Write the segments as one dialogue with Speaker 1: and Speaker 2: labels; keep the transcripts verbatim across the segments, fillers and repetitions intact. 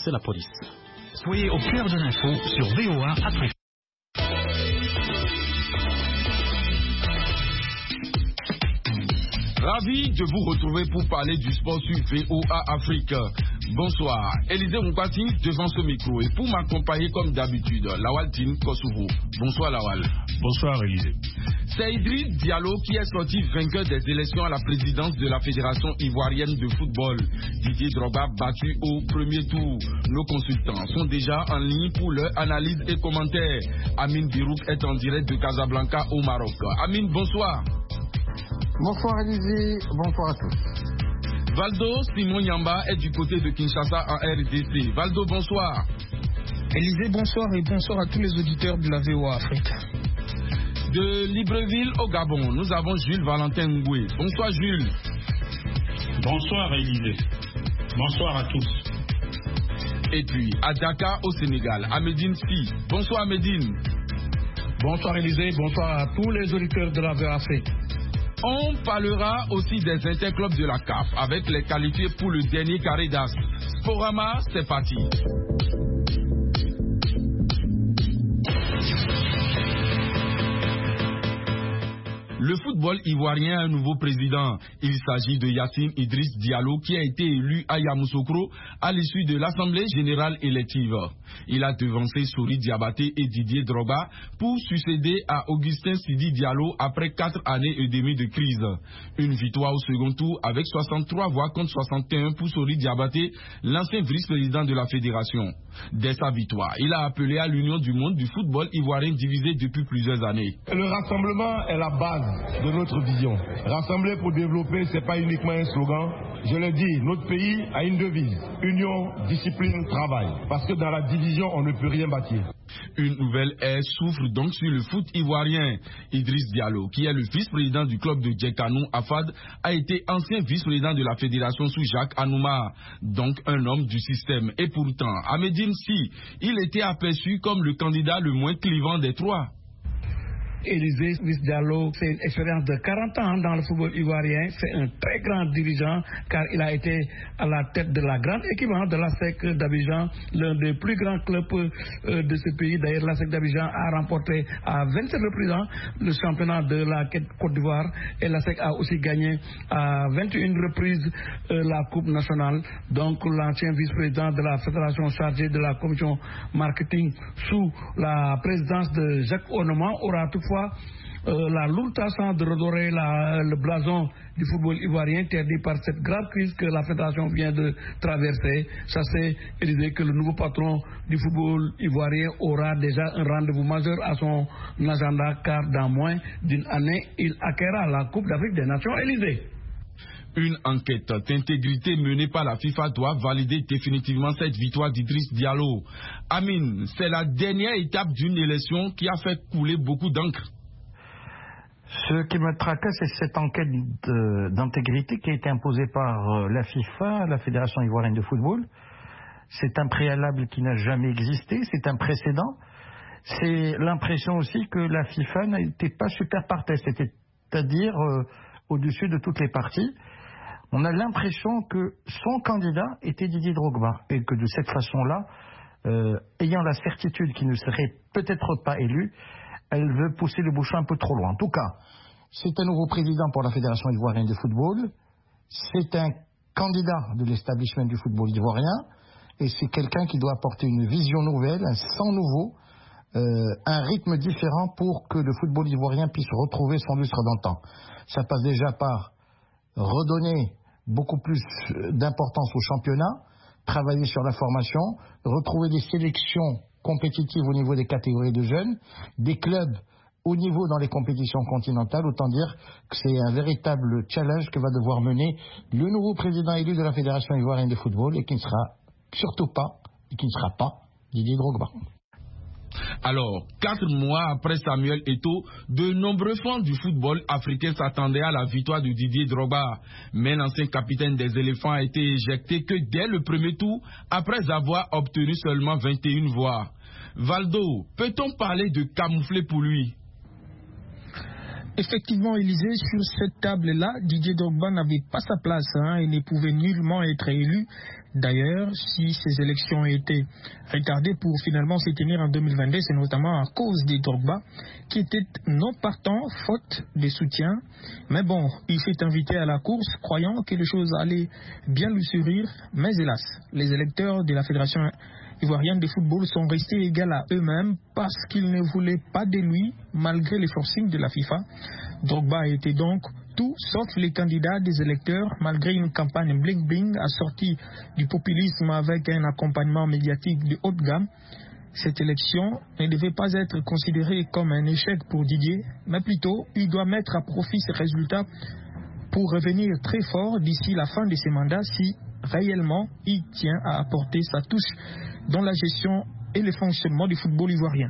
Speaker 1: c'est la police.
Speaker 2: Soyez au cœur de l'info sur V O A Afrique.
Speaker 3: Ravi de vous retrouver pour parler du sport sur V O A Afrique. Bonsoir, Élisée Moukati devant ce micro et pour m'accompagner comme d'habitude, Lawal Tin Kosovo. Bonsoir Lawal.
Speaker 4: Bonsoir Élisée.
Speaker 3: C'est Idriss Diallo qui est sorti vainqueur des élections à la présidence de la Fédération ivoirienne de football. Didier Drogba battu au premier tour. Nos consultants sont déjà en ligne pour leur analyse et commentaires. Amine Birouk est en direct de Casablanca au Maroc. Amine, bonsoir.
Speaker 5: Bonsoir Élisée, bonsoir à tous.
Speaker 3: Valdo Simon Yamba est du côté de Kinshasa en R D C. Valdo, bonsoir.
Speaker 6: Élisée, bonsoir et bonsoir à tous les auditeurs de la V O A Afrique.
Speaker 3: De Libreville au Gabon, nous avons Jules Valentin Ngoué. Bonsoir Jules.
Speaker 4: Bonsoir Élisée. Bonsoir à tous.
Speaker 3: Et puis à Dakar au Sénégal, Amédine Si. Bonsoir Amédine.
Speaker 7: Bonsoir Élisée, bonsoir à tous les auditeurs de la V O A Afrique.
Speaker 3: On parlera aussi des interclubs de la C A F avec les qualifiés pour le dernier carré d'as. Sporama, c'est parti. Le football ivoirien a un nouveau président. Il s'agit de Yacine Idriss Diallo qui a été élu à Yamoussoukro à l'issue de l'Assemblée générale élective. Il a devancé Sori Diabaté et Didier Drogba pour succéder à Augustin Sidi Diallo après quatre années et demie de crise. Une victoire au second tour avec soixante-trois voix contre soixante et un pour Sori Diabaté, l'ancien vice-président de la fédération. Dès sa victoire, il a appelé à l'union du monde du football ivoirien divisé depuis plusieurs années.
Speaker 8: Le rassemblement est la base de notre vision. Rassembler pour développer, ce n'est pas uniquement un slogan. Je le dis, notre pays a une devise. Union, discipline, travail. Parce que dans la division, on ne peut rien bâtir.
Speaker 3: Une nouvelle ère souffle donc sur le foot ivoirien. Idriss Diallo, qui est le vice-président du club de Djekanou Afad, a été ancien vice-président de la fédération sous Jacques Anouma, donc un homme du système. Et pourtant, à Médine Si, il était aperçu comme le candidat le moins clivant des trois.
Speaker 7: Élisée Diallo, c'est une expérience de quarante ans dans le football ivoirien. C'est un très grand dirigeant car il a été à la tête de la grande équipe de l'A S E C d'Abidjan, l'un des plus grands clubs euh, de ce pays. D'ailleurs, l'A S E C d'Abidjan a remporté à vingt-sept reprises le championnat de la Côte d'Ivoire et l'A S E C a aussi gagné à vingt et une reprises euh, la Coupe nationale. Donc, l'ancien vice-président de la fédération chargé de la commission marketing sous la présidence de Jacques Onoma aura toutefois Euh, la lourde tâche de redorer la, le blason du football ivoirien interdit par cette grave crise que la fédération vient de traverser. Ça c'est Élisée que le nouveau patron du football ivoirien aura déjà un rendez-vous majeur à son agenda car dans moins d'une année, il acquérera la Coupe d'Afrique des Nations. Élisée.
Speaker 3: Une enquête d'intégrité menée par la FIFA doit valider définitivement cette victoire d'Idriss Diallo. Amine, c'est la dernière étape d'une élection qui a fait couler beaucoup d'encre.
Speaker 5: Ce qui me tracasse, c'est cette enquête d'intégrité qui a été imposée par la FIFA, la Fédération ivoirienne de football. C'est un préalable qui n'a jamais existé, c'est un précédent. C'est l'impression aussi que la FIFA n'était pas super parfaite, c'est-à-dire euh, au-dessus de toutes les parties. On a l'impression que son candidat était Didier Drogba et que de cette façon-là, euh, ayant la certitude qu'il ne serait peut-être pas élu, elle veut pousser le bouchon un peu trop loin. En tout cas, c'est un nouveau président pour la Fédération ivoirienne de football, c'est un candidat de l'établissement du football ivoirien et c'est quelqu'un qui doit apporter une vision nouvelle, un sang nouveau, euh, un rythme différent pour que le football ivoirien puisse retrouver son lustre d'antan. Ça passe déjà par redonner beaucoup plus d'importance au championnat, travailler sur la formation, retrouver des sélections compétitives au niveau des catégories de jeunes, des clubs au niveau dans les compétitions continentales. Autant dire que c'est un véritable challenge que va devoir mener le nouveau président élu de la Fédération ivoirienne de football et qui ne sera surtout pas, et qui ne sera pas Didier Drogba.
Speaker 3: Alors, quatre mois après Samuel Eto'o, de nombreux fans du football africain s'attendaient à la victoire de Didier Drogba. Mais l'ancien capitaine des éléphants a été éjecté que dès le premier tour, après avoir obtenu seulement vingt et une voix. Valdo, peut-on parler de camoufler pour lui?
Speaker 6: Effectivement, Élysée, sur cette table-là, Didier Drogba n'avait pas sa place hein, et ne pouvait nullement être élu. D'ailleurs, si ces élections étaient retardées pour finalement se tenir en deux mille vingt-deux, c'est notamment à cause de Drogba, qui était non partant, faute de soutien. Mais bon, il s'est invité à la course, croyant que les choses allaient bien lui sourire. Mais hélas, les électeurs de la Fédération ivoirienne de football sont restés égaux à eux-mêmes parce qu'ils ne voulaient pas de lui, malgré les forcings de la FIFA. Drogba était donc tout sauf les candidats des électeurs, malgré une campagne bling-bling assortie du populisme avec un accompagnement médiatique de haute gamme. Cette élection ne devait pas être considérée comme un échec pour Didier, mais plutôt il doit mettre à profit ces résultats pour revenir très fort d'ici la fin de ses mandats si réellement il tient à apporter sa touche dans la gestion et le fonctionnement du football ivoirien.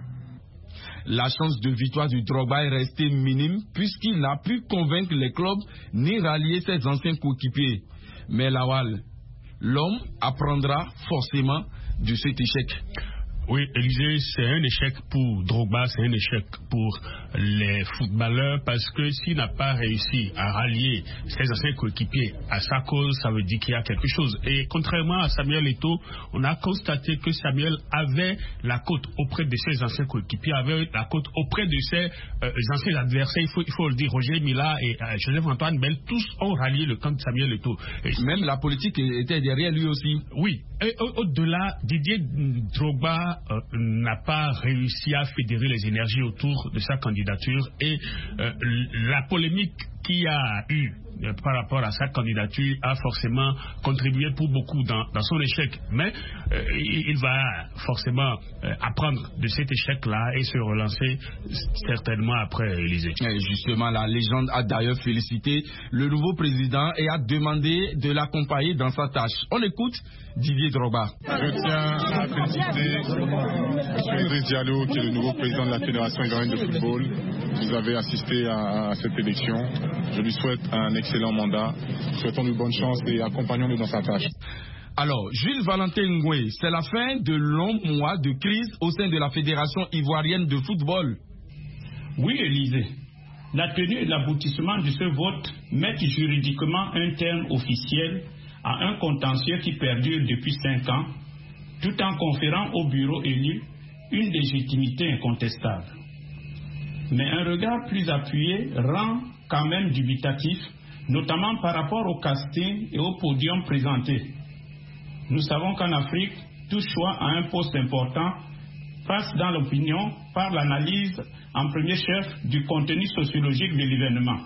Speaker 3: La chance de victoire du Drogba est restée minime puisqu'il n'a pu convaincre les clubs ni rallier ses anciens coéquipiers. Mais Lawal, l'homme apprendra forcément de cet échec.
Speaker 4: Oui, Élysée, c'est un échec pour Drogba, c'est un échec pour les footballeurs parce que s'il n'a pas réussi à rallier ses anciens coéquipiers à sa cause, ça veut dire qu'il y a quelque chose. Et contrairement à Samuel Eto'o, on a constaté que Samuel avait la cote auprès de ses anciens coéquipiers, avait la cote auprès de ses euh, anciens adversaires. Il faut, il faut le dire, Roger Mila et euh, Joseph-Antoine Bell, tous ont rallié le camp de Samuel Eto'o.
Speaker 3: Même la politique était derrière lui aussi.
Speaker 4: Oui, et au-delà, Didier Drogba Euh, n'a pas réussi à fédérer les énergies autour de sa candidature et euh, la polémique qu'il y a eu euh, par rapport à sa candidature a forcément contribué pour beaucoup dans, dans son échec. Mais euh, il, il va forcément euh, apprendre de cet échec-là et se relancer certainement après Élysée.
Speaker 3: Et justement, la légende a d'ailleurs félicité le nouveau président et a demandé de l'accompagner dans sa tâche. On écoute Didier Drogba.
Speaker 1: Je tiens à féliciter M. Idriss Diallo, qui est le nouveau président de la Fédération ivoirienne de football. Vous avez assisté à, à cette élection. Je lui souhaite un excellent mandat. Souhaitons-lui bonne chance et accompagnons-le dans sa tâche.
Speaker 3: Alors, Jules Valentin Ngoué, c'est la fin de longs mois de crise au sein de la Fédération ivoirienne de football.
Speaker 4: Oui, Élysée. La tenue et l'aboutissement de ce vote mettent juridiquement un terme officiel à un contentieux qui perdure depuis cinq ans, tout en conférant au bureau élu une légitimité incontestable. Mais un regard plus appuyé rend quand même dubitatif, notamment par rapport au casting et au podium présenté. Nous savons qu'en Afrique, tout choix à un poste important passe dans l'opinion par l'analyse en premier chef du contenu sociologique de l'événement.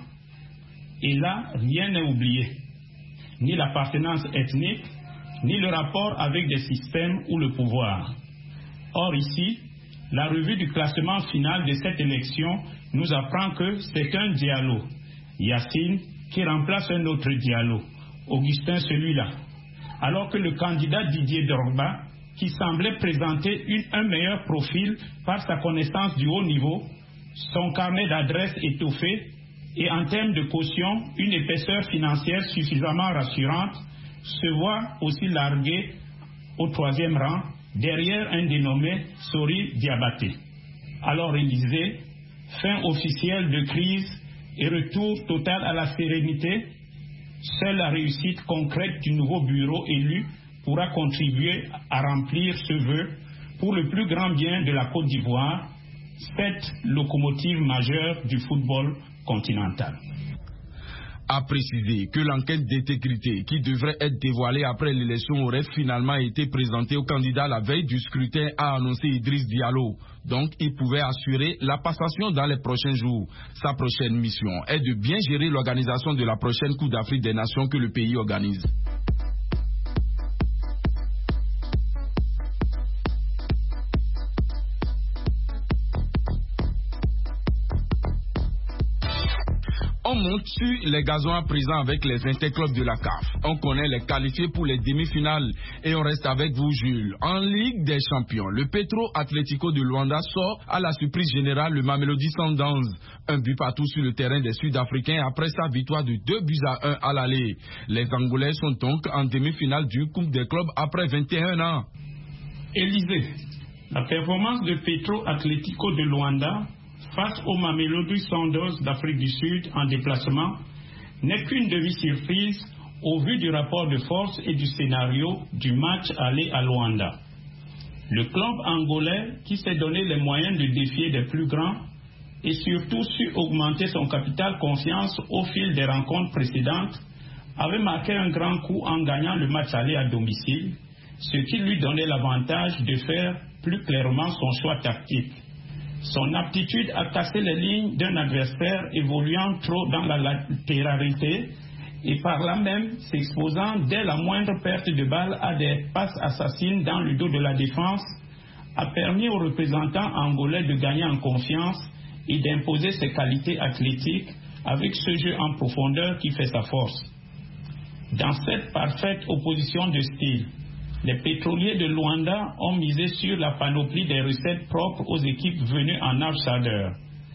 Speaker 4: Et là, rien n'est oublié. Ni l'appartenance ethnique, ni le rapport avec des systèmes ou le pouvoir. Or ici, la revue du classement final de cette élection nous apprend que c'est un Diallo, Yacine, qui remplace un autre Diallo, Augustin celui-là, alors que le candidat Didier Drogba, qui semblait présenter une, un meilleur profil par sa connaissance du haut niveau, son carnet d'adresses étoffé et en termes de caution, une épaisseur financière suffisamment rassurante, se voit aussi largué au troisième rang, derrière un dénommé Sori Diabaté. Alors Élysée, fin officielle de crise et retour total à la sérénité, seule la réussite concrète du nouveau bureau élu pourra contribuer à remplir ce vœu pour le plus grand bien de la Côte d'Ivoire, cette locomotive majeure du football continental.
Speaker 3: A précisé que l'enquête d'intégrité qui devrait être dévoilée après l'élection aurait finalement été présentée au candidat la veille du scrutin, a annoncé Idriss Diallo. Donc il pouvait assurer la passation dans les prochains jours. Sa prochaine mission est de bien gérer l'organisation de la prochaine Coupe d'Afrique des Nations que le pays organise. On monte sur les gazons à présent avec les interclubs de la C A F. On connaît les qualifiés pour les demi-finales et on reste avec vous, Jules. En Ligue des Champions, le Petro Atlético de Luanda sort à la surprise générale le Mamelodi Sundowns. Un but partout sur le terrain des Sud-Africains après sa victoire de deux buts à un à l'aller. Les Angolais sont donc en demi-finale du Coupe des clubs après vingt et un ans.
Speaker 4: Élysée, la performance de Petro Atlético de Luanda face au Mamelodi Sundowns d'Afrique du Sud en déplacement n'est qu'une demi-surprise au vu du rapport de force et du scénario du match aller à Luanda. Le club angolais, qui s'est donné les moyens de défier les plus grands et surtout su augmenter son capital confiance au fil des rencontres précédentes, avait marqué un grand coup en gagnant le match aller à domicile, ce qui lui donnait l'avantage de faire plus clairement son choix tactique. Son aptitude à casser les lignes d'un adversaire évoluant trop dans la latéralité et par là même s'exposant dès la moindre perte de balle à des passes assassines dans le dos de la défense, a permis aux représentants angolais de gagner en confiance et d'imposer ses qualités athlétiques avec ce jeu en profondeur qui fait sa force. Dans cette parfaite opposition de style, les pétroliers de Luanda ont misé sur la panoplie des recettes propres aux équipes venues en outsider.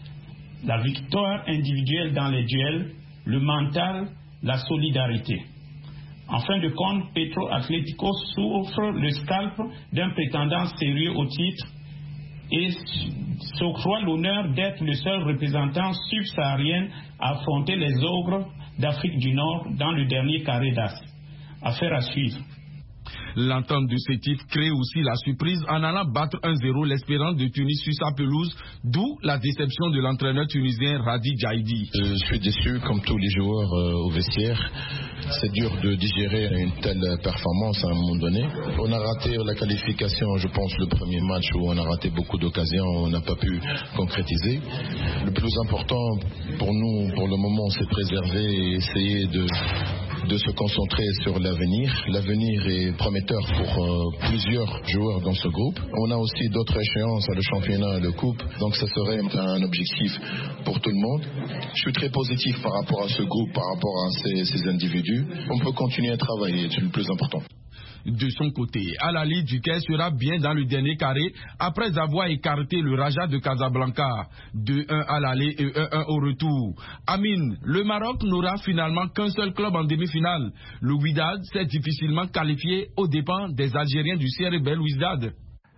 Speaker 4: La victoire individuelle dans les duels, le mental, la solidarité. En fin de compte, Petro Atlético souffre le scalp d'un prétendant sérieux au titre et s'octroie l'honneur d'être le seul représentant subsaharien à affronter les ogres d'Afrique du Nord dans le dernier carré d'as. Affaire à suivre.
Speaker 3: L'entente de Sétif crée aussi la surprise en allant battre un zéro l'Espérance de Tunis sur sa pelouse, d'où la déception de l'entraîneur tunisien Radi Jaidi.
Speaker 9: Je suis déçu comme tous les joueurs euh, au vestiaire. C'est dur de digérer une telle performance à un moment donné. On a raté la qualification, je pense, le premier match où on a raté beaucoup d'occasions, on n'a pas pu concrétiser. Le plus important pour nous, pour le moment, c'est préserver et essayer de... de se concentrer sur l'avenir. L'avenir est prometteur pour euh, plusieurs joueurs dans ce groupe. On a aussi d'autres échéances, le championnat et le coupe, donc ça serait un objectif pour tout le monde. Je suis très positif par rapport à ce groupe, par rapport à ces, ces individus. On peut continuer à travailler, c'est le plus important.
Speaker 3: De son côté, Al Ahly du Caire sera bien dans le dernier carré après avoir écarté le Raja de Casablanca. deux un à l'aller et un un au retour. Amine, le Maroc n'aura finalement qu'un seul club en demi-finale. Le Wydad s'est difficilement qualifié aux dépens des Algériens du C R B Wydad.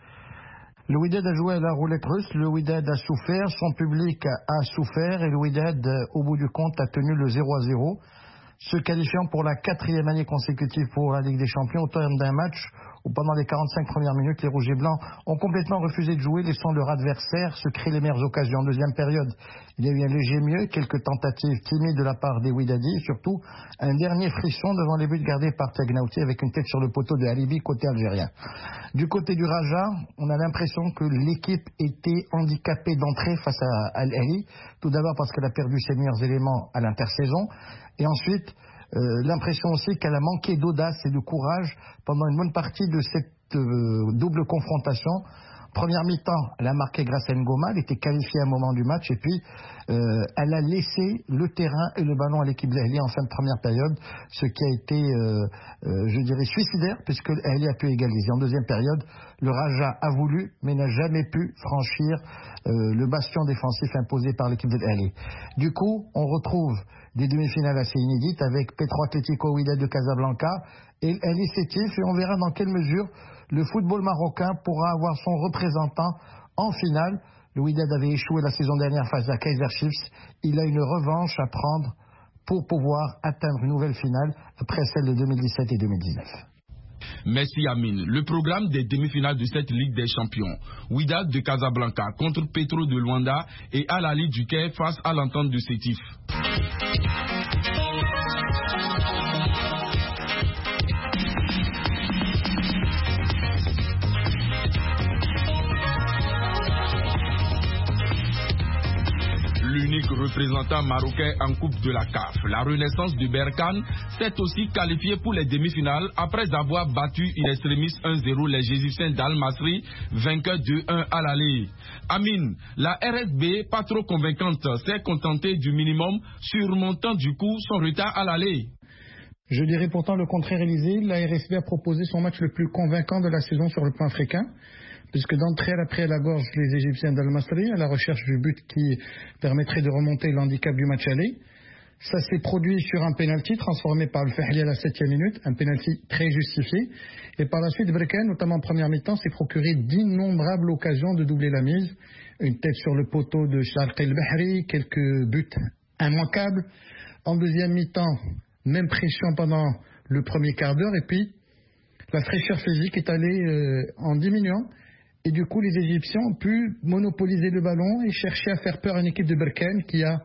Speaker 5: Le Wydad a joué à la roulette russe, le Wydad a souffert, son public a souffert et le Wydad, au bout du compte, a tenu le zéro à zéro. Se qualifiant pour la quatrième année consécutive pour la Ligue des Champions au terme d'un match où pendant les quarante-cinq premières minutes, les Rouges et Blancs ont complètement refusé de jouer, laissant leur adversaire se créer les meilleures occasions. En deuxième période, il y a eu un léger mieux, quelques tentatives timides de la part des Wydadis et surtout un dernier frisson devant les buts gardés par Tegnauti avec une tête sur le poteau de Halibi côté algérien. Du côté du Raja, on a l'impression que l'équipe était handicapée d'entrée face à Al Ahly, tout d'abord parce qu'elle a perdu ses meilleurs éléments à l'intersaison. Et ensuite, euh, l'impression aussi qu'elle a manqué d'audace et de courage pendant une bonne partie de cette euh, double confrontation. Première mi-temps, elle a marqué grâce à Ngoma, elle était qualifiée à un moment du match et puis euh, elle a laissé le terrain et le ballon à l'équipe d'Ahly en fin de première période, ce qui a été, euh, euh, je dirais, suicidaire puisque Ahly a pu égaliser. En deuxième période, le Raja a voulu mais n'a jamais pu franchir euh, le bastion défensif imposé par l'équipe d'Ahly. Du coup, on retrouve des demi-finales assez inédites avec Petro Atlético Wydad de Casablanca et Ahly Sétif et on verra dans quelle mesure le football marocain pourra avoir son représentant en finale. Le Wydad avait échoué la saison dernière face à Kaizer Chiefs. Il a une revanche à prendre pour pouvoir atteindre une nouvelle finale après celle de deux mille dix-sept et deux mille dix-neuf.
Speaker 3: Merci Amine. Le programme des demi-finales de cette Ligue des Champions. Wydad de Casablanca contre Petro de Luanda et Al Ahly du Caire face à l'entente de Sétif. L'unique représentant marocain en Coupe de la C A F, la Renaissance de Berkane, s'est aussi qualifié pour les demi-finales après avoir battu in extremis un zéro les Égyptiens d'Al Masry, vainqueurs deux un à l'aller. Amine, la R S B, pas trop convaincante, s'est contentée du minimum, surmontant du coup son retard à l'aller.
Speaker 6: Je dirais pourtant le contraire, Élysée. La R S B a proposé son match le plus convaincant de la saison sur le plan africain, puisque d'entrée elle a pris à la gorge les Égyptiens d'Al Masry à la recherche du but qui permettrait de remonter l'handicap du match aller.
Speaker 10: Ça s'est produit sur un penalty transformé par le Fahli à la septième minute, un penalty très justifié. Et par la suite, Berkane, notamment en première mi-temps, s'est procuré d'innombrables occasions de doubler la mise. Une tête sur le poteau de Sharq el-Bahri, quelques buts immanquables. En deuxième mi-temps, même pression pendant le premier quart d'heure. Et puis, la fraîcheur physique est allée euh, en diminuant. Et du coup, les Égyptiens ont pu monopoliser le ballon et chercher à faire peur à une équipe de Berkane qui a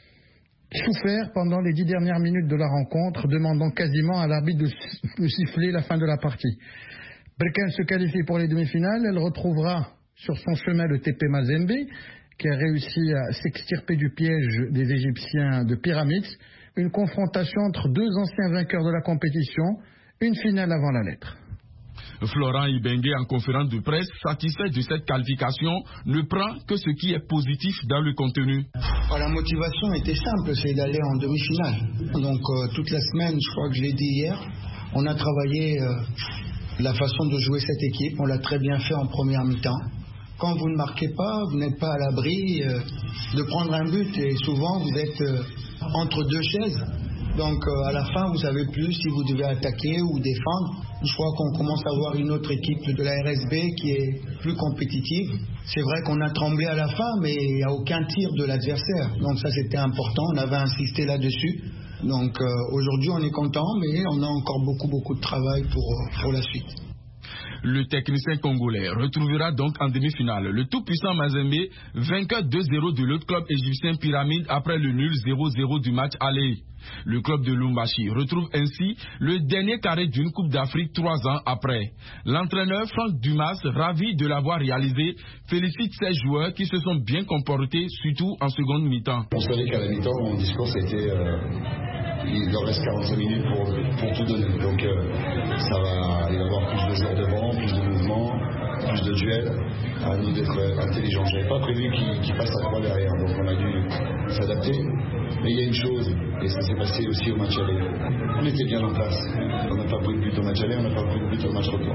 Speaker 10: souffert pendant les dix dernières minutes de la rencontre, demandant quasiment à l'arbitre de, de siffler la fin de la partie. Berkane se qualifie pour les demi-finales. Elle retrouvera sur son chemin le T P Mazembe, qui a réussi à s'extirper du piège des Égyptiens de Pyramids. Une confrontation entre deux anciens vainqueurs de la compétition, une finale avant la lettre.
Speaker 3: Florent Ibenge, en conférence de presse, satisfait de cette qualification, ne prend que ce qui est positif dans le contenu.
Speaker 11: La motivation était simple, c'est d'aller en demi-finale. Donc euh, toute la semaine, je crois que je l'ai dit hier, on a travaillé euh, la façon de jouer cette équipe. On l'a très bien fait en première mi-temps. Quand vous ne marquez pas, vous n'êtes pas à l'abri euh, de prendre un but. Et souvent, vous êtes euh, entre deux chaises. Donc euh, à la fin, vous savez plus si vous devez attaquer ou défendre. Je crois qu'on commence à voir une autre équipe de la R S B qui est plus compétitive. C'est vrai qu'on a tremblé à la fin, mais il n'y a aucun tir de l'adversaire. Donc ça, c'était important. On avait insisté là-dessus. Donc euh, aujourd'hui, on est content, mais on a encore beaucoup, beaucoup de travail pour, pour la suite.
Speaker 3: Le technicien congolais retrouvera donc en demi-finale le tout-puissant Mazembe, vainqueur deux zéro de l'autre club égyptien Pyramide après le nul zéro zéro du match aller. Le club de Lumbashi retrouve ainsi le dernier carré d'une Coupe d'Afrique trois ans après. L'entraîneur Franck Dumas, ravi de l'avoir réalisé, félicite ses joueurs qui se sont bien comportés, surtout en seconde mi-temps.
Speaker 12: On savait qu'à la mi-temps, mon discours c'était euh, il leur reste quarante-cinq minutes pour, pour tout donner. Donc euh, ça va, il va y avoir plus de joueurs devant, plus de mouvements, plus de duels. À nous d'être intelligents. Je n'avais pas prévu qu'ils qu passent à trois derrière, donc on a dû s'adapter. Mais il y a une chose, et ça s'est passé aussi au match aller. On était bien en place. On n'a pas pris de but au match aller, on n'a pas pris de but au match retour.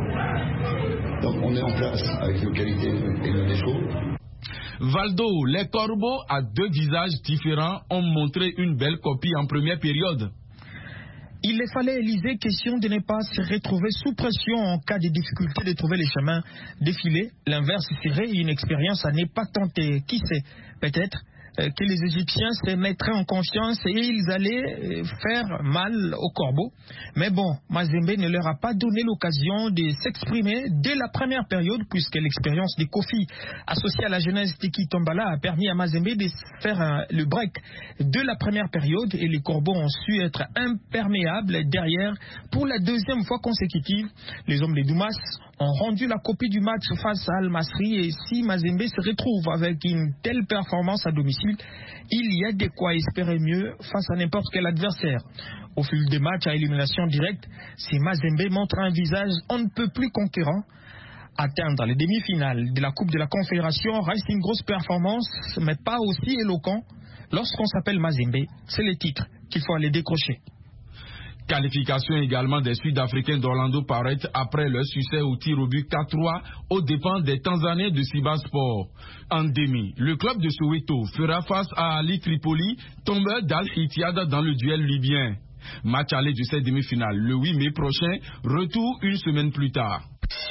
Speaker 12: Donc on est en place avec nos qualités et nos défauts.
Speaker 3: Valdo, les Corbeaux à deux visages différents ont montré une belle copie en première période.
Speaker 6: Il les fallait, Élysée, question de ne pas se retrouver sous pression en cas de difficulté de trouver les chemins défilés. L'inverse serait une expérience à ne pas tenter. Qui sait, peut-être euh, que les Égyptiens se mettraient en confiance et ils allaient euh, faire mal aux Corbeaux. Mais bon, Mazembe ne leur a pas donné l'occasion de s'exprimer dès la première période, puisque l'expérience de Kofi associée à la jeunesse Tiki Tombala a permis à Mazembe de faire euh, le break de la première période et les Corbeaux ont su être imperméables derrière pour la deuxième fois consécutive. Les hommes de Dumas ont rendu la copie du match face à Al-Masri et si Mazembe se retrouve avec une telle performance à domicile, il y a de quoi espérer mieux face à n'importe quel adversaire. Au fil des matchs à élimination directe, si Mazembe montre un visage on ne peut plus conquérant, atteindre les demi-finales de la Coupe de la Confédération reste une grosse performance, mais pas aussi éloquent. Lorsqu'on s'appelle Mazembe, c'est le titre qu'il faut aller décrocher.
Speaker 3: Qualification également des Sud-Africains d'Orlando Pirates après leur succès au tir au but quatre trois aux dépens des Tanzaniens de Simba Sport. En demi, le club de Soweto fera face à Ali Tripoli, tombeur d'Al-Ittihad dans le duel libyen. Match aller de cette demi-finale le huit mai prochain, retour une semaine plus tard.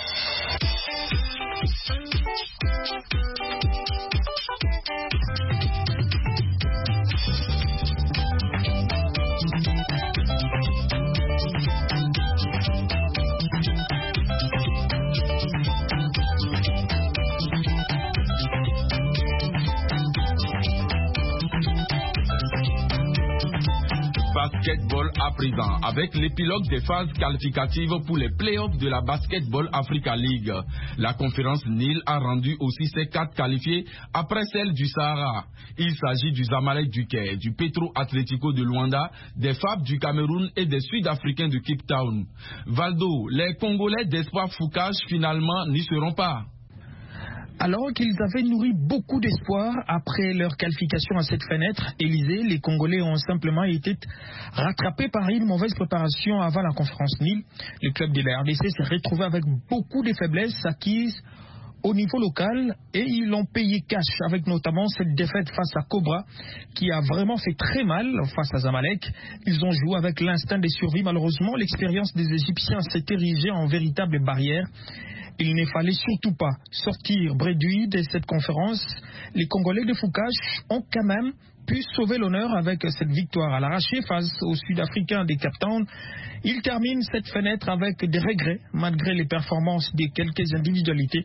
Speaker 3: Basketball à présent, avec l'épilogue des phases qualificatives pour les playoffs de la Basketball Africa League. La conférence Nil a rendu aussi ses quatre qualifiés après celle du Sahara. Il s'agit du Zamalek du Caire, du Petro Atlético de Luanda, des F A B du Cameroun et des Sud-Africains de Cape Town. Valdo, les Congolais d'Espoir Foucache finalement n'y seront pas.
Speaker 6: Alors qu'ils avaient nourri beaucoup d'espoir après leur qualification à cette fenêtre, Élysée, les Congolais ont simplement été rattrapés par une mauvaise préparation avant la conférence Nil. Le club de la R D C s'est retrouvé avec beaucoup de faiblesses acquises au niveau local et ils l'ont payé cash avec notamment cette défaite face à Cobra qui a vraiment fait très mal face à Zamalek. Ils ont joué avec l'instinct des survies. Malheureusement, l'expérience des Égyptiens s'est érigée en véritable barrière. Il ne fallait surtout pas sortir bredouille de cette conférence. Les Congolais de Foucache ont quand même pu sauver l'honneur avec cette victoire à l'arraché face aux Sud-Africains des Cape Town. Ils terminent cette fenêtre avec des regrets malgré les performances de quelques individualités.